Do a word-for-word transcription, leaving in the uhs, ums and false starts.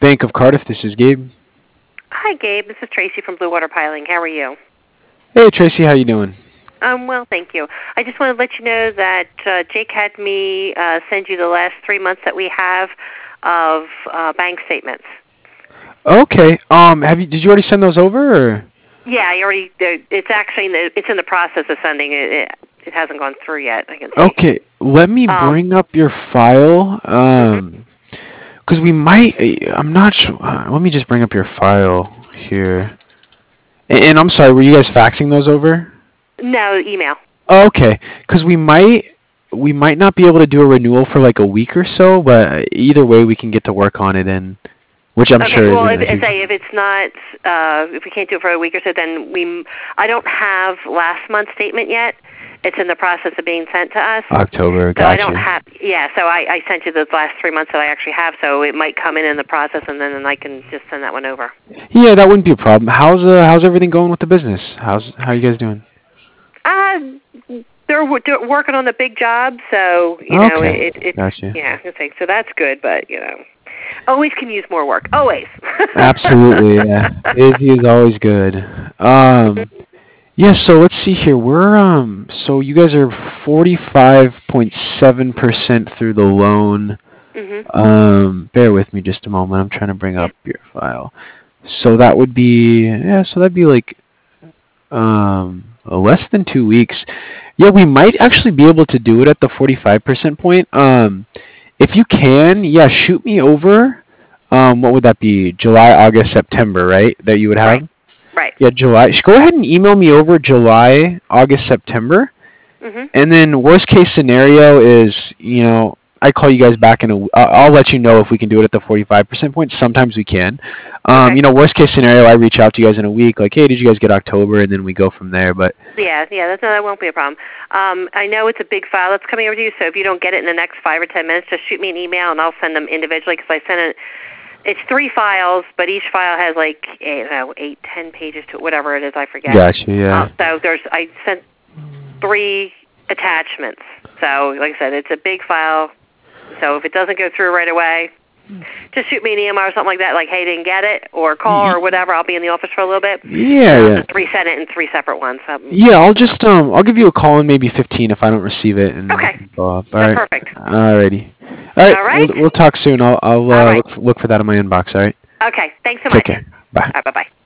Bank of Cardiff. This is Gabe. Hi, Gabe. This is Tracy from Blue Water Piling. How are you? Hey, Tracy. How you doing? Um, well, thank you. I just want to let you know that uh, Jake had me uh, send you the last three months that we have of uh, bank statements. Okay. Um, have you? Did you already send those over? Or? Yeah, I already. It's actually in the, it's in the process of sending it. It, it hasn't gone through yet. I can see. Okay. Let me Um, bring up your file. Um, because we might. I'm not sure. Uh, let me just bring up your file here. And, and I'm sorry. Were you guys faxing those over? No, email. Oh, okay. Because we might. We might not be able to do a renewal for like a week or so, but either way, we can get to work on it and. Which I'm okay, sure well, isn't if, a huge... say if it's not, uh, if we can't do it for a week or so, then we. I don't have last month's statement yet. It's in the process of being sent to us. October, so gotcha. I don't have. Yeah, so I, I sent you those last three months that I actually have. So it might come in in the process, and then and I can just send that one over. Yeah, that wouldn't be a problem. How's uh, how's everything going with the business? How's how you guys doing? Uh, they're w- working on the big job, so you know Okay, it. it gotcha. Yeah, I think so. That's good, but you know. Always can use more work. Always. Absolutely, yeah. Busy is always good. Um, yeah. So let's see here. We're um. So you guys are forty-five point seven percent through the loan. Mhm. Um, bear with me just a moment. I'm trying to bring Yeah. up your file. So that would be yeah. So that'd be like um less than two weeks. Yeah, we might actually be able to do it at the forty-five percent point. Um. If you can, yeah, shoot me over. Um, what would that be? July, August, September, right? That you would have. Right. Right. Yeah, July. Go ahead and email me over July, August, September, Mhm. and then worst case scenario is, you know, I call you guys back in a. Uh, I'll let you know if we can do it at the forty-five percent point. Sometimes we can. Um, Okay. you know, worst case scenario, I reach out to you guys in a week, like, hey, did you guys get October, and then we go from there. But yeah, yeah, that's, no, that won't be a problem. Um, I know it's a big file that's coming over to you, so if you don't get it in the next five or ten minutes, just shoot me an email and I'll send them individually because I send it. It's three files, but each file has like I don't know, eight, ten pages to it, whatever it is. I forget. gotcha, yeah. Uh, so there's I sent three attachments. So like I said, it's a big file. So if it doesn't go through right away, just shoot me an email or something like that, like, hey, didn't get it, or call or whatever. I'll be in the office for a little bit. Yeah, and I'll yeah. just resend it in three separate ones. So. Yeah, I'll just um I'll give you a call in maybe fifteen if I don't receive it and Okay. follow up. All That's right. perfect. Alrighty. All right. All right. We'll, we'll talk soon. I'll I'll uh, All right. look, look for that in my inbox. All right. Okay. Thanks so Take much. care. Bye. All right, bye-bye.